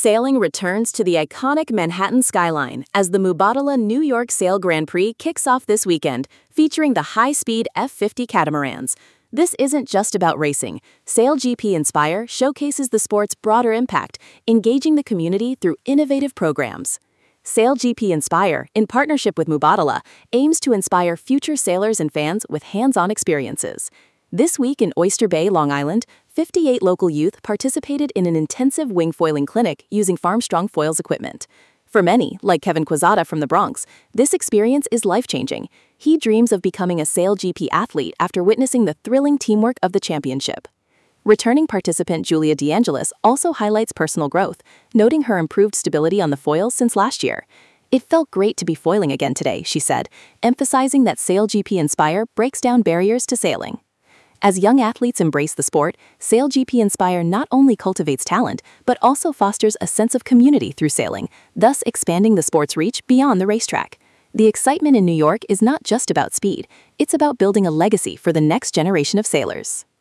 Sailing returns to the iconic Manhattan skyline as the Mubadala New York Sail Grand Prix kicks off this weekend, featuring the high-speed F50 catamarans. This isn't just about racing. SailGP Inspire showcases the sport's broader impact, engaging the community through innovative programs. SailGP Inspire, in partnership with Mubadala, aims to inspire future sailors and fans with hands-on experiences. This week in Oyster Bay, Long Island, 58 local youth participated in an intensive wing foiling clinic using Farmstrong Foils equipment. For many, like Kevin Quezada from the Bronx, this experience is life-changing. He dreams of becoming a SailGP athlete after witnessing the thrilling teamwork of the championship. Returning participant Julia DeAngelis also highlights personal growth, noting her improved stability on the foils since last year. "It felt great to be foiling again today," she said, emphasizing that SailGP Inspire breaks down barriers to sailing. As young athletes embrace the sport, SailGP Inspire not only cultivates talent, but also fosters a sense of community through sailing, thus expanding the sport's reach beyond the racetrack. The excitement in New York is not just about speed, it's about building a legacy for the next generation of sailors.